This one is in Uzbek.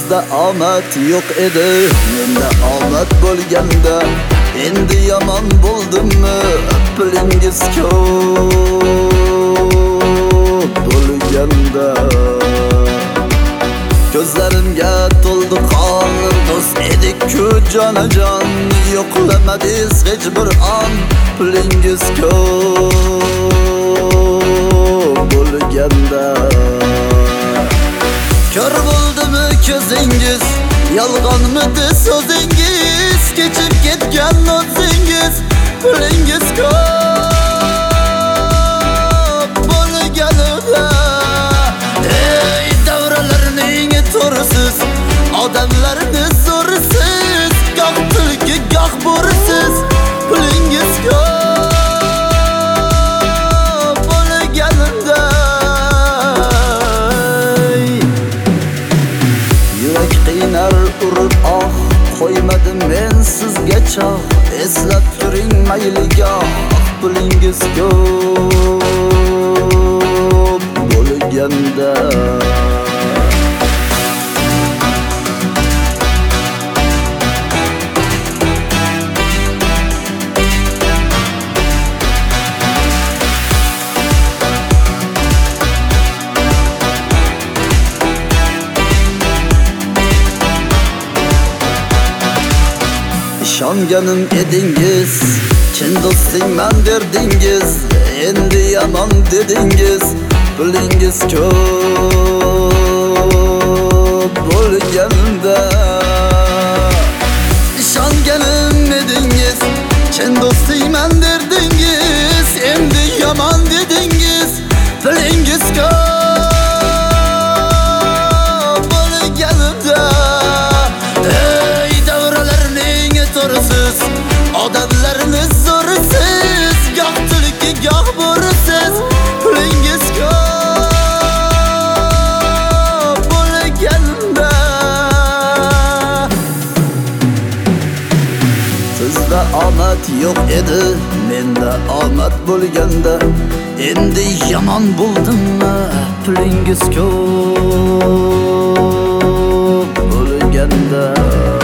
Sizda omad yo'q edi, menda omad bo'lganda, endi yomon bo'ldimmi? Pulingiz ko'p bo'lganda, ko'zlarimga to'ldi qon. Do'st edik-ku jonajon, yo'qlamadingiz hech bir on. Pulingiz ko'p bo'lganda, kör bo'ldimi ko'zingiz, yolg'onmidi so'zingiz, kechib ketgan o'zingiz. Pulingiz ko'p bo'lganda, ey davralarning to'risiz, odamlarni zo'risiz, goh tulki goh bo'risiz. Pulingiz ko'p bo'lganda, yurak qiynar urib qo'ymadim men sizga choh. Eslab turing mayligoh, pulingiz ko'p bo'lganda. İshonganim edingiz, chin do'stingman derdingiz, endi yomon dedingiz. Pulingiz ko'p bo'lganda, ishonganim edingiz, chin do'stingman derdingiz, endi yomon dedingiz. Pulingiz ko'p bo'lganda, ey davralarning to'risiz, odamlarni zo'risiz, goh tulki goh bo'risiz. Pulingiz ko'p bo'lganda, sizda omad yo'q edi, menda omad bo'lganda, endi yomon bo'ldimmi? Pulingiz ko'p bo'lganda.